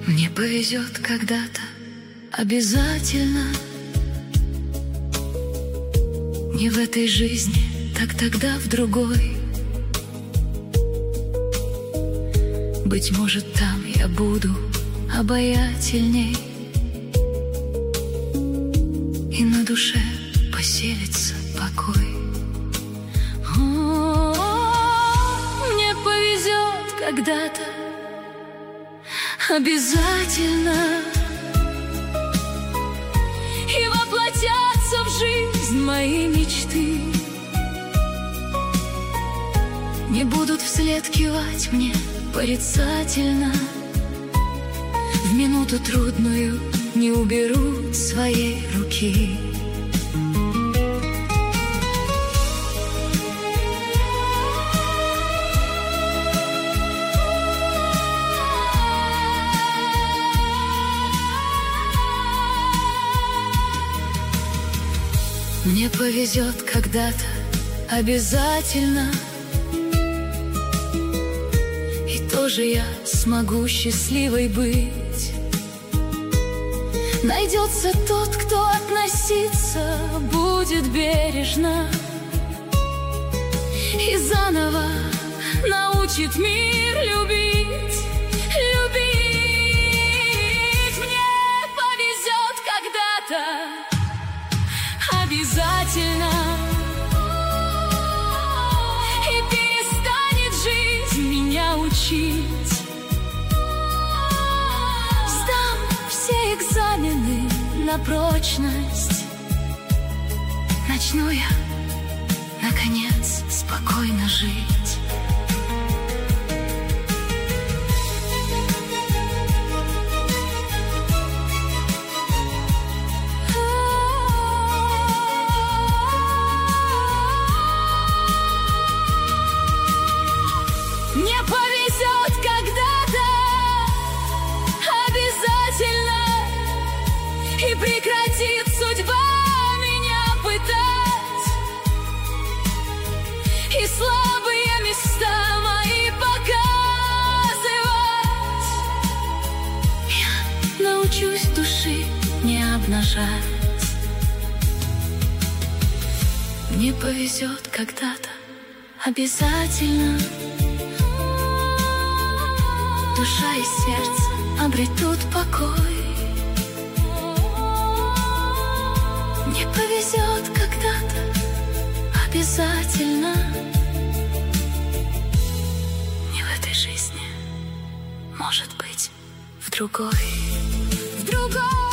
Мне повезет когда-то, обязательно. Не в этой жизни, так тогда в другой. Быть может, там я буду обаятельней, и на душе поселится покой. Мне повезет когда-то, обязательно, и воплотятся в жизнь мои мечты. Не будут вслед кивать мне порицательно, в минуту трудную не уберут своей руки. Мне повезет когда-то, обязательно, и тоже я смогу счастливой быть. Найдется тот, кто относиться будет бережно и заново научит мир любить, любить. Мне повезет когда-то, обязательно, и перестанет жизнь меня учить. Сдам все экзамены на прочность, начну я, наконец, спокойно жить. Мне повезет когда-то, обязательно, и прекратит судьба меня пытать, и слабые места мои показывать. Я научусь души не обнажать. Мне повезет когда-то, обязательно, душа и сердце обретут покой. Мне повезет когда-то, обязательно, не в этой жизни, может быть, в другой, в другой.